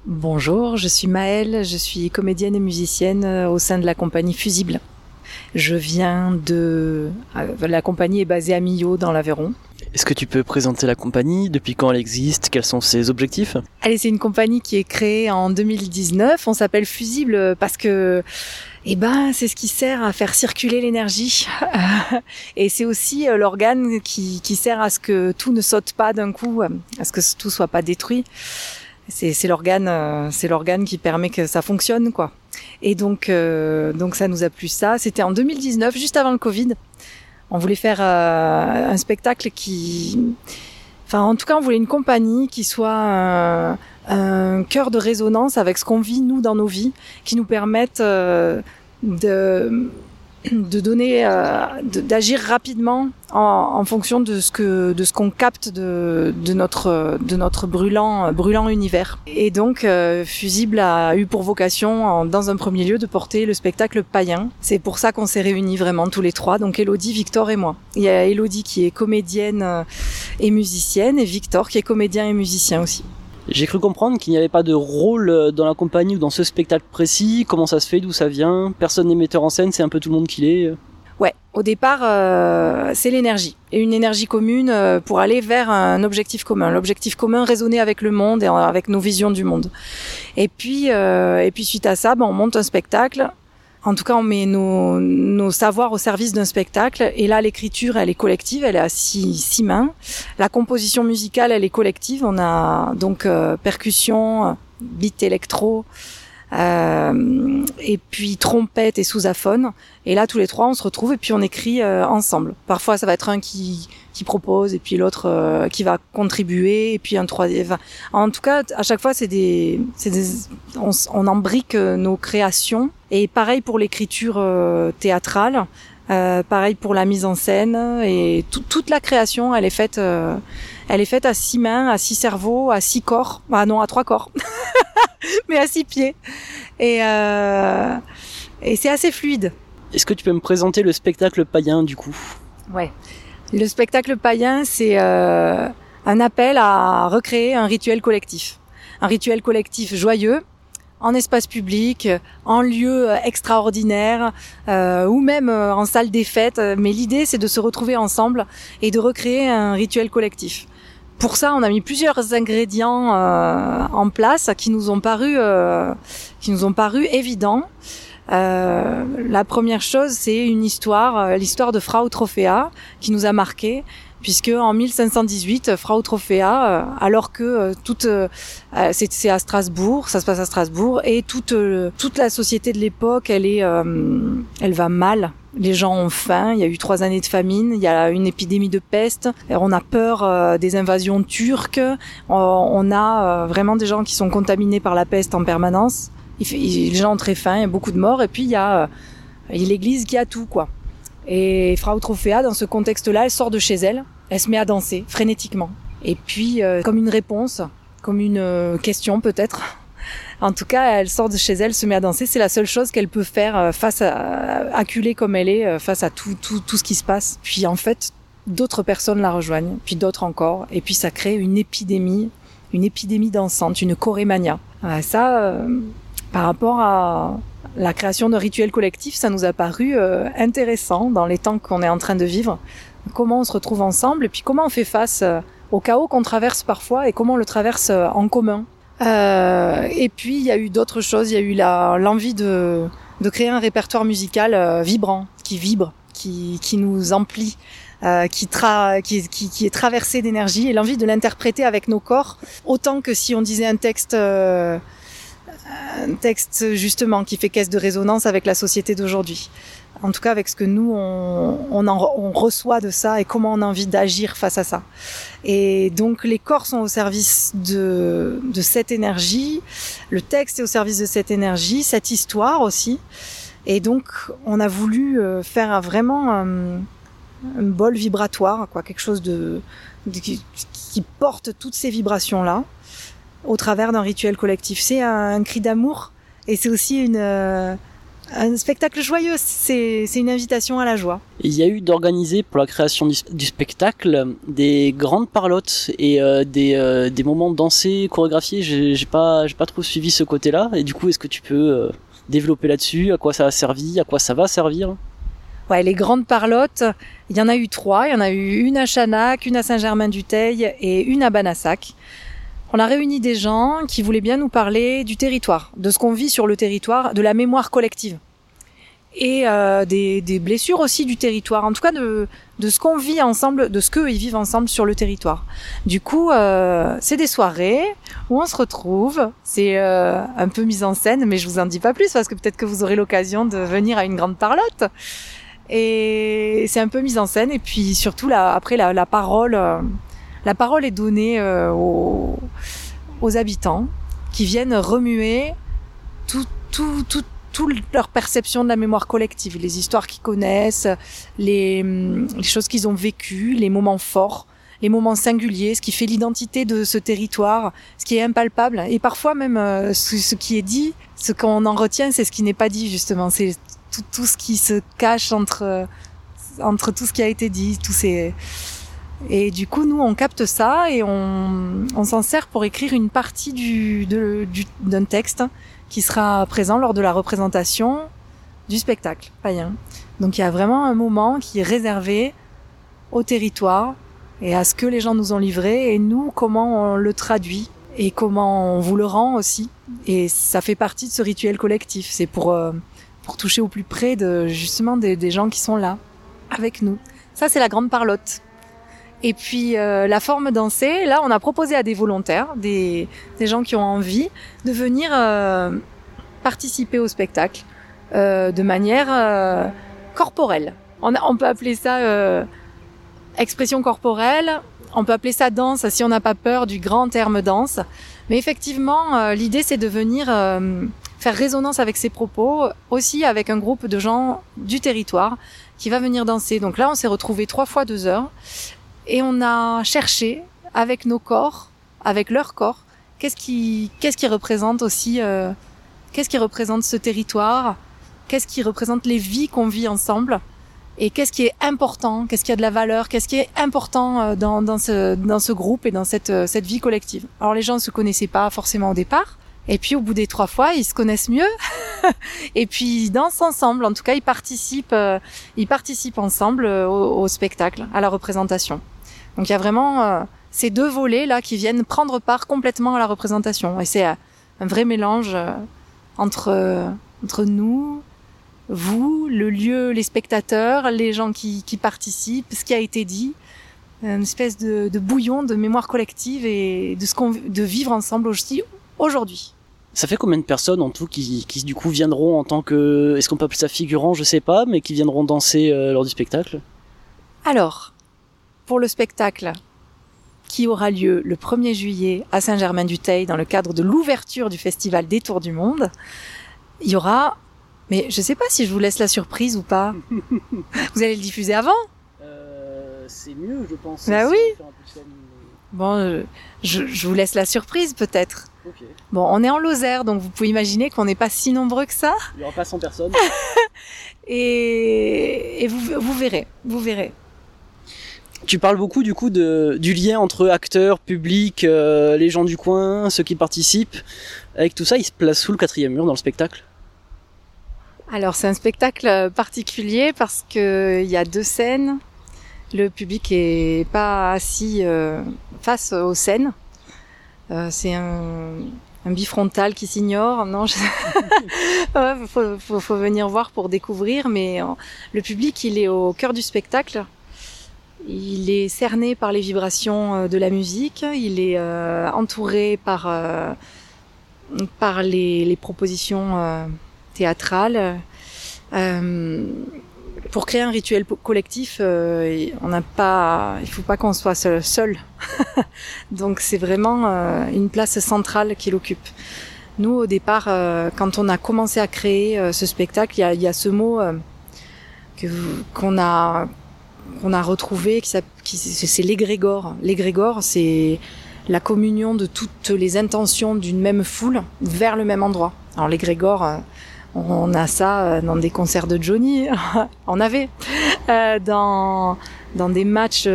Bonjour, je suis Maëlle, je suis comédienne et musicienne au sein de la compagnie Fusible. Je viens de... La compagnie est basée à Millau, dans l'Aveyron. Est-ce que tu peux présenter la compagnie? Depuis quand elle existe? Quels sont ses objectifs? Allez, c'est une compagnie qui est créée en 2019. On s'appelle Fusible parce que c'est ce qui sert à faire circuler l'énergie. Et c'est aussi l'organe qui sert à ce que tout ne saute pas d'un coup, à ce que tout soit pas détruit. C'est l'organe qui permet que ça fonctionne, quoi. Et donc ça nous a plu ça. C'était en 2019, juste avant le Covid. On voulait faire un spectacle en tout cas, on voulait une compagnie qui soit un cœur de résonance avec ce qu'on vit, nous, dans nos vies, qui nous permette de donner, d'agir rapidement en fonction de ce qu'on capte de notre brûlant univers. Et donc Fusible a eu pour vocation, dans un premier lieu, de porter le spectacle Païen. C'est pour ça qu'on s'est réunis vraiment tous les trois, donc Élodie, Victor et moi. Il y a Élodie qui est comédienne et musicienne, et Victor qui est comédien et musicien aussi. J'ai cru comprendre qu'il n'y avait pas de rôle dans la compagnie ou dans ce spectacle précis. Comment ça se fait? D'où ça vient? Personne n'est metteur en scène, c'est un peu tout le monde qui l'est. Ouais, au départ, c'est l'énergie. Et une énergie commune pour aller vers un objectif commun. L'objectif commun, raisonner avec le monde et avec nos visions du monde. Et puis suite à ça, on monte un spectacle. En tout cas, on met nos savoirs au service d'un spectacle. Et là, l'écriture, elle est collective, elle est à six mains. La composition musicale, elle est collective. On a donc percussion, beat électro, et puis trompette et sousaphone. Et là, tous les trois, on se retrouve et puis on écrit ensemble. Parfois, ça va être un qui propose et puis l'autre qui va contribuer et puis un troisième. Enfin, en tout cas, à chaque fois, on embrique nos créations. Et pareil pour l'écriture théâtrale, pareil pour la mise en scène, et toute la création, elle est faite à 6 mains, à 6 cerveaux, à 6 corps. Ah non, à 3 corps, mais à 6 pieds. Et c'est assez fluide. Est-ce que tu peux me présenter le spectacle Païen du coup? Ouais. Le spectacle Païen, c'est un appel à recréer un rituel collectif. Un rituel collectif joyeux, en espace public, en lieu extraordinaire, ou même en salle des fêtes. Mais l'idée, c'est de se retrouver ensemble et de recréer un rituel collectif. Pour ça, on a mis plusieurs ingrédients en place qui nous ont paru évidents. La première chose, c'est l'histoire de Frau Trophea, qui nous a marqué, puisque en 1518, Frau Trophea, alors que c'est à Strasbourg, ça se passe à Strasbourg, et toute la société de l'époque, elle va mal. Les gens ont faim, il y a eu 3 années de famine, il y a une épidémie de peste, on a peur des invasions turques, on a vraiment des gens qui sont contaminés par la peste en permanence. Les gens ont très faim, il y a beaucoup de morts, et puis il y a l'église qui a tout, quoi. Et Frau Trophea, dans ce contexte-là, elle sort de chez elle, elle se met à danser frénétiquement. Et puis, comme une réponse, comme une question peut-être, en tout cas, elle sort de chez elle, se met à danser. C'est la seule chose qu'elle peut faire face à, acculée comme elle est, face à tout ce qui se passe. Puis en fait, d'autres personnes la rejoignent, puis d'autres encore, et puis ça crée une épidémie dansante, une chorémania. Par rapport à la création d'un rituel collectif, ça nous a paru intéressant dans les temps qu'on est en train de vivre. Comment on se retrouve ensemble et puis comment on fait face au chaos qu'on traverse parfois et comment on le traverse en commun. Et puis il y a eu d'autres choses, il y a eu l'envie de créer un répertoire musical vibrant, qui vibre, qui nous emplit, qui est traversé d'énergie, et l'envie de l'interpréter avec nos corps, autant que si on disait un texte justement qui fait caisse de résonance avec la société d'aujourd'hui. En tout cas avec ce que nous on reçoit de ça et comment on a envie d'agir face à ça. Et donc les corps sont au service de cette énergie, le texte est au service de cette énergie, cette histoire aussi. Et donc on a voulu faire vraiment un bol vibratoire, quoi, quelque chose qui porte toutes ces vibrations là au travers d'un rituel collectif. C'est un cri d'amour et c'est aussi Un spectacle joyeux, c'est une invitation à la joie. Il y a eu d'organiser pour la création du spectacle des grandes parlottes et des moments dansés, chorégraphiés. J'ai pas trop suivi ce côté-là. Et du coup, est-ce que tu peux développer là-dessus? À quoi ça a servi? À quoi ça va servir? Ouais, les grandes parlottes, il y en a eu 3. Il y en a eu une à Chanac, une à Saint-Germain-du-Teil et une à Banassac. On a réuni des gens qui voulaient bien nous parler du territoire, de ce qu'on vit sur le territoire, de la mémoire collective. Et des blessures aussi du territoire, en tout cas de ce qu'on vit ensemble, de ce qu'eux ils vivent ensemble sur le territoire. Du coup, c'est des soirées où on se retrouve, c'est un peu mise en scène, mais je vous en dis pas plus parce que peut-être que vous aurez l'occasion de venir à une grande parlotte. Et c'est un peu mise en scène, et puis surtout après la parole est donnée aux habitants qui viennent remuer toute leur perception de la mémoire collective, les histoires qu'ils connaissent, les choses qu'ils ont vécues, les moments forts, les moments singuliers, ce qui fait l'identité de ce territoire, ce qui est impalpable, et parfois même ce qui est dit, ce qu'on en retient, c'est ce qui n'est pas dit justement, c'est tout ce qui se cache entre tout ce qui a été dit, et du coup, nous, on capte ça et on s'en sert pour écrire une partie d'un texte qui sera présent lors de la représentation du spectacle païen. Donc il y a vraiment un moment qui est réservé au territoire et à ce que les gens nous ont livré, et nous, comment on le traduit et comment on vous le rend aussi. Et ça fait partie de ce rituel collectif. C'est pour toucher au plus près justement des gens qui sont là, avec nous. Ça, c'est la grande parlotte. Et puis la forme dansée, là on a proposé à des volontaires, des gens qui ont envie de venir participer au spectacle de manière corporelle. On peut appeler ça expression corporelle, on peut appeler ça danse si on n'a pas peur du grand terme danse. Mais effectivement, l'idée c'est de venir faire résonance avec ces propos, aussi avec un groupe de gens du territoire qui va venir danser. Donc là on s'est retrouvés 3 fois 2 heures. Et on a cherché, avec nos corps, avec leur corps, qu'est-ce qui représente aussi, qu'est-ce qui représente ce territoire, qu'est-ce qui représente les vies qu'on vit ensemble, et qu'est-ce qui est important, qu'est-ce qui a de la valeur, qu'est-ce qui est important dans ce groupe et dans cette vie collective. Alors les gens ne se connaissaient pas forcément au départ, et puis au bout des 3 fois, ils se connaissent mieux, et puis ils dansent ensemble. En tout cas, ils participent ensemble au spectacle, à la représentation. Donc il y a vraiment ces 2 volets là qui viennent prendre part complètement à la représentation, et c'est un vrai mélange entre nous, vous, le lieu, les spectateurs, les gens qui participent, ce qui a été dit, une espèce de bouillon de mémoire collective et de vivre ensemble aussi aujourd'hui. Ça fait combien de personnes en tout qui du coup viendront en tant que, est-ce qu'on peut appeler ça figurant, je sais pas, mais qui viendront danser lors du spectacle? Alors, pour le spectacle qui aura lieu le 1er juillet à Saint-Germain-du-Teil dans le cadre de l'ouverture du festival des Tours du Monde, il y aura, mais je sais pas si je vous laisse la surprise ou pas. Vous allez le diffuser avant? C'est mieux, je pense. Bah oui. Bon, je vous laisse la surprise peut-être. Okay. Bon, on est en Lozère, donc vous pouvez imaginer qu'on n'est pas si nombreux que ça. Il n'y aura pas 100 personnes. et vous verrez. Tu parles beaucoup du coup du lien entre acteurs, public, les gens du coin, ceux qui participent. Avec tout ça, il se place sous le 4e mur dans le spectacle? Alors c'est un spectacle particulier parce que il y a 2 scènes. Le public est pas assis face aux scènes. C'est un bifrontal qui s'ignore. Non, faut venir voir pour découvrir. Mais le public, il est au cœur du spectacle. Il est cerné par les vibrations de la musique. Il est entouré par les propositions théâtrales. Pour créer un rituel collectif, il faut pas qu'on soit seul. Donc c'est vraiment une place centrale qu'il occupe. Nous, au départ, quand on a commencé à créer ce spectacle, il y a ce mot qu'on a retrouvé, c'est l'égrégore. L'égrégore, c'est la communion de toutes les intentions d'une même foule vers le même endroit. Alors l'égrégore, On a ça dans des concerts de Johnny, on avait dans des matchs,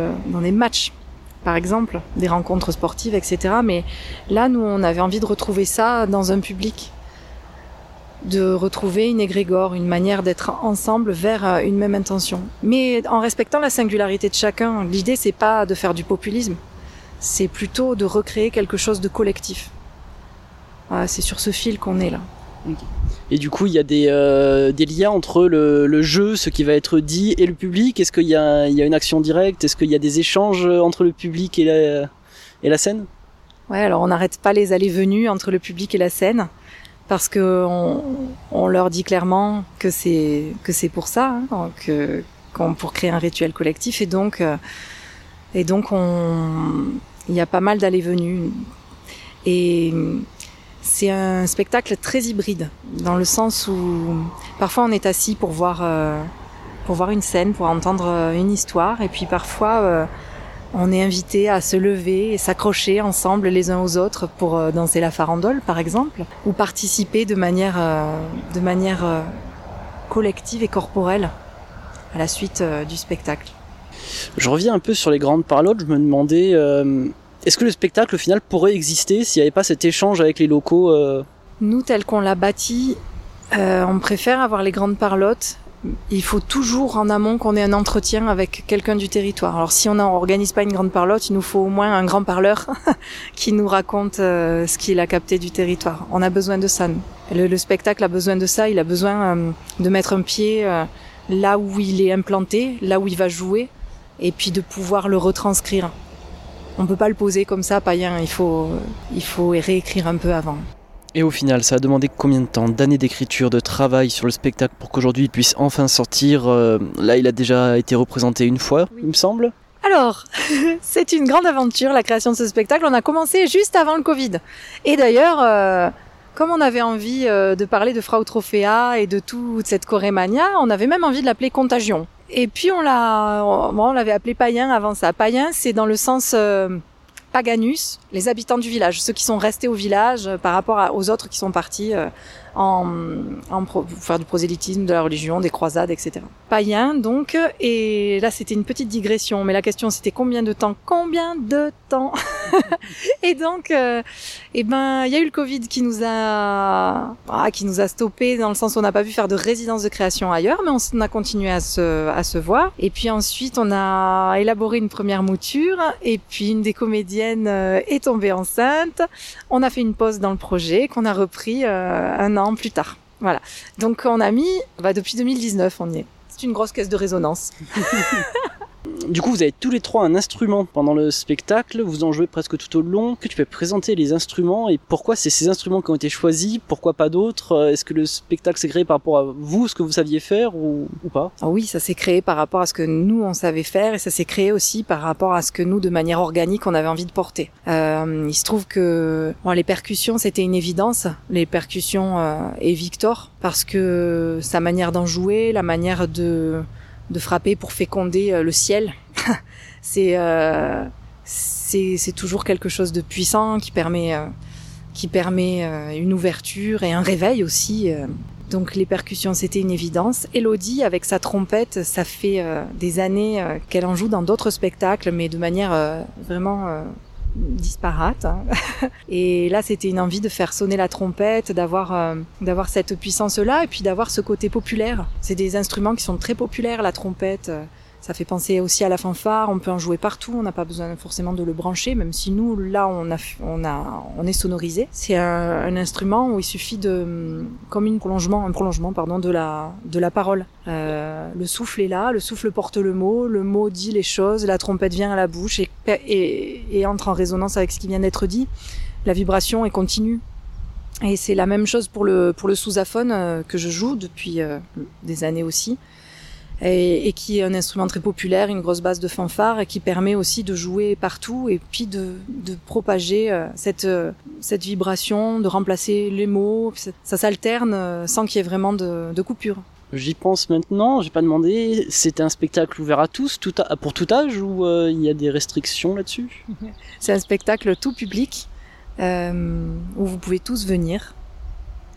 par exemple, des rencontres sportives, etc. Mais là, nous, on avait envie de retrouver ça dans un public, de retrouver une égrégore, une manière d'être ensemble vers une même intention. Mais en respectant la singularité de chacun. L'idée, c'est pas de faire du populisme, c'est plutôt de recréer quelque chose de collectif. Voilà, c'est sur ce fil qu'on est là. Okay. Et du coup, il y a des liens entre le jeu, ce qui va être dit, et le public. Est-ce qu'il y a une action directe? Est-ce qu'il y a des échanges entre le public et la scène? Ouais, alors on n'arrête pas les allées-venues entre le public et la scène, parce que on leur dit clairement que c'est pour ça, pour créer un rituel collectif, et donc il y a pas mal d'allées-venues. Et c'est un spectacle très hybride, dans le sens où parfois on est assis pour voir une scène, pour entendre une histoire, et puis parfois on est invité à se lever et s'accrocher ensemble les uns aux autres pour danser la farandole, par exemple, ou participer de manière collective et corporelle à la suite du spectacle. Je reviens un peu sur les grandes parlottes. Je me demandais, est-ce que le spectacle, au final, pourrait exister s'il n'y avait pas cet échange avec les locaux Nous, tel qu'on l'a bâti, on préfère avoir les grandes parlottes. Il faut toujours en amont qu'on ait un entretien avec quelqu'un du territoire. Alors si on n'organise pas une grande parlotte, il nous faut au moins un grand parleur qui nous raconte ce qu'il a capté du territoire. On a besoin de ça. Le spectacle a besoin de ça. Il a besoin de mettre un pied là où il est implanté, là où il va jouer, et puis de pouvoir le retranscrire. On peut pas le poser comme ça, païen. Il faut réécrire un peu avant. Et au final, ça a demandé combien de temps, d'années d'écriture, de travail sur le spectacle pour qu'aujourd'hui il puisse enfin sortir? Là, il a déjà été représenté une fois, oui. Il me semble. Alors, c'est une grande aventure, la création de ce spectacle. On a commencé juste avant le Covid. Et d'ailleurs, comme on avait envie de parler de Frautrophea et de toute cette chorémania, on avait même envie de l'appeler Contagion. Et puis on l'avait appelé Païen avant ça. Païen, c'est dans le sens Paganus, les habitants du village, ceux qui sont restés au village par rapport aux autres qui sont partis pour faire du prosélytisme, de la religion, des croisades, etc. Païen, donc, et là c'était une petite digression, mais la question c'était combien de temps Et donc, il y a eu le Covid qui nous a stoppé dans le sens où on n'a pas pu faire de résidence de création ailleurs, mais on a continué à se voir. Et puis ensuite, on a élaboré une première mouture, et puis une des comédiennes est tombée enceinte. On a fait une pause dans le projet qu'on a repris un an plus tard. Voilà. Donc on a mis, depuis 2019, on y est. C'est une grosse caisse de résonance. Du coup, vous avez tous les trois un instrument pendant le spectacle, vous en jouez presque tout au long. Que tu peux présenter les instruments et pourquoi c'est ces instruments qui ont été choisis, pourquoi pas d'autres? Est-ce que le spectacle s'est créé par rapport à vous, ce que vous saviez faire ou pas? Oui, ça s'est créé par rapport à ce que nous on savait faire et ça s'est créé aussi par rapport à ce que nous, de manière organique, on avait envie de porter. Il se trouve que les percussions, c'était une évidence. Les percussions et Victor, parce que sa manière d'en jouer, la manière de frapper pour féconder le ciel, c'est toujours quelque chose de puissant qui permet une ouverture et un réveil aussi. Donc les percussions, c'était une évidence. Élodie, avec sa trompette, ça fait des années qu'elle en joue dans d'autres spectacles, mais de manière vraiment disparate. Et là, c'était une envie de faire sonner la trompette, d'avoir cette puissance-là, et puis d'avoir ce côté populaire. C'est des instruments qui sont très populaires, la trompette. Ça fait penser aussi à la fanfare, on peut en jouer partout, on n'a pas besoin forcément de le brancher, même si nous, là, on est sonorisé. C'est un instrument où il suffit comme un prolongement, de la parole. Le souffle est là, le souffle porte le mot dit les choses, la trompette vient à la bouche et entre en résonance avec ce qui vient d'être dit. La vibration est continue. Et c'est la même chose pour le sousaphone que je joue depuis des années aussi. Et qui est un instrument très populaire, une grosse base de fanfare et qui permet aussi de jouer partout et puis de propager cette vibration, de remplacer les mots. Ça s'alterne sans qu'il y ait vraiment de coupure. J'y pense maintenant, j'ai pas demandé, c'était un spectacle ouvert à tous, pour tout âge ou il y a des restrictions là-dessus? C'est un spectacle tout public où vous pouvez tous venir.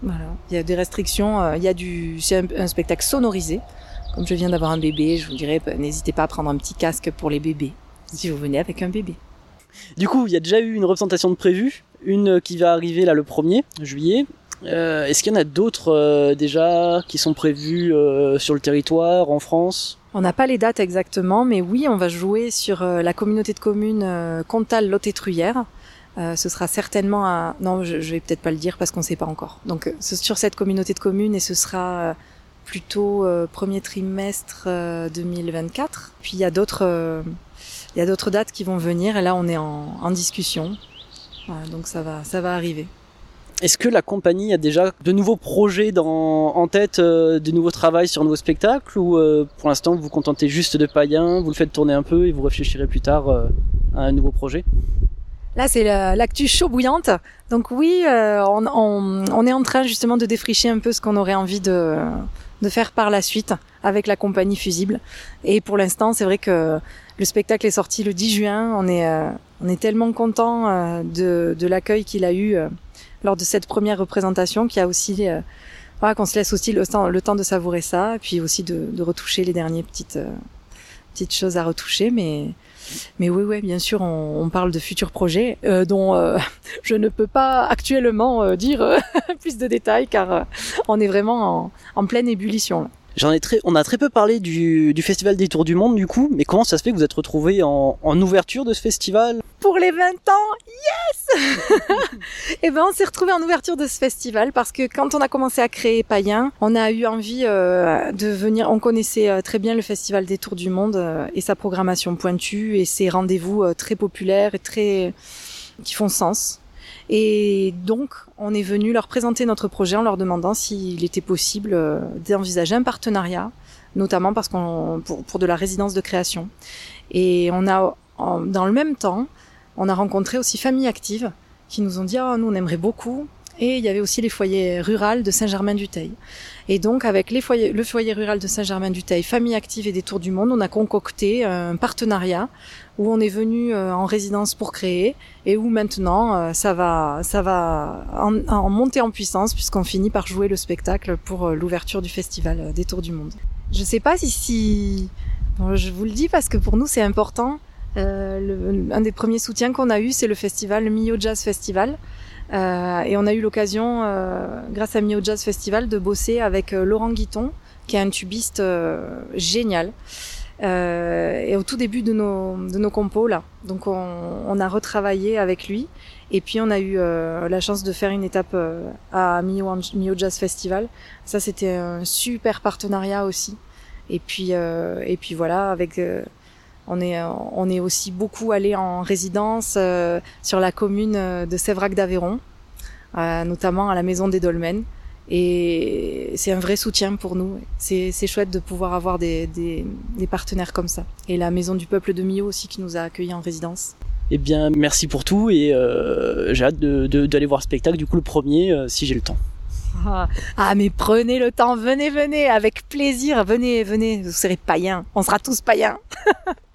Voilà. Il y a des restrictions. C'est un spectacle sonorisé. Comme je viens d'avoir un bébé, je vous dirais, n'hésitez pas à prendre un petit casque pour les bébés, si vous venez avec un bébé. Du coup, il y a déjà eu une représentation de prévue, une qui va arriver là le 1er juillet. Est-ce qu'il y en a d'autres déjà qui sont prévues sur le territoire, en France ? On n'a pas les dates exactement, mais oui, on va jouer sur la communauté de communes Comtal-Lot-et-Truyère. Ce sera certainement Non, je vais peut-être pas le dire parce qu'on ne sait pas encore. Donc, c'est sur cette communauté de communes et ce sera plutôt premier trimestre 2024. Puis il y a d'autres dates qui vont venir et là on est en discussion. Voilà, donc ça va arriver. Est-ce que la compagnie a déjà de nouveaux projets en tête, de nouveaux travaux sur un nouveau spectacle, ou pour l'instant vous vous contentez juste de Païen, vous le faites tourner un peu et vous réfléchirez plus tard à un nouveau projet ? Là, c'est l'actu chaud bouillante. Donc oui, on est en train justement de défricher un peu ce qu'on aurait envie de faire par la suite avec la compagnie Fusible. Et pour l'instant, c'est vrai que le spectacle est sorti le 10 juin. On est tellement content de l'accueil qu'il a eu lors de cette première représentation, qu'il y a aussi qu'on se laisse aussi le temps de savourer ça, et puis aussi de retoucher les dernières petites choses à retoucher, mais oui, bien sûr, on parle de futurs projets dont je ne peux pas actuellement dire plus de détails, car on est vraiment en pleine ébullition là. On a très peu parlé du Festival des Tours du Monde du coup, mais comment ça se fait que vous êtes retrouvés en ouverture de ce festival ? Pour les 20 ans, yes. Et ben on s'est retrouvés en ouverture de ce festival parce que quand on a commencé à créer Païen, on a eu envie de venir. On connaissait très bien le Festival des Tours du Monde et sa programmation pointue et ses rendez-vous très populaires et qui font sens. Et donc, on est venu leur présenter notre projet en leur demandant s'il était possible d'envisager un partenariat, notamment parce pour de la résidence de création. Et dans le même temps, on a rencontré aussi Famille Active qui nous ont dit nous on aimerait beaucoup. Et il y avait aussi les foyers ruraux de Saint-Germain-du-Teil. Et donc avec le foyer rural de Saint-Germain-du-Teil, Famille Active et des Tours du Monde, on a concocté un partenariat où on est venu en résidence pour créer et où maintenant ça va en monter en puissance puisqu'on finit par jouer le spectacle pour l'ouverture du festival des Tours du Monde. Je sais pas si bon, je vous le dis parce que pour nous c'est important. Un des premiers soutiens qu'on a eu, c'est le festival, le Millau Jazz Festival. Et on a eu l'occasion, grâce à Millau Jazz Festival, de bosser avec Laurent Guiton, qui est un tubiste génial. Et au tout début de nos compos, là. Donc on a retravaillé avec lui. Et puis on a eu la chance de faire une étape à Millau Jazz Festival. Ça, c'était un super partenariat aussi. Et puis voilà, avec... On est aussi beaucoup allé en résidence sur la commune de Séverac d'Aveyron, notamment à la Maison des Dolmens. Et c'est un vrai soutien pour nous. C'est chouette de pouvoir avoir des partenaires comme ça. Et la Maison du Peuple de Millau aussi qui nous a accueillis en résidence. Eh bien, merci pour tout et j'ai hâte d'aller voir le spectacle du coup le 1er si j'ai le temps. Mais prenez le temps, venez, avec plaisir, venez, vous serez païens, on sera tous païens.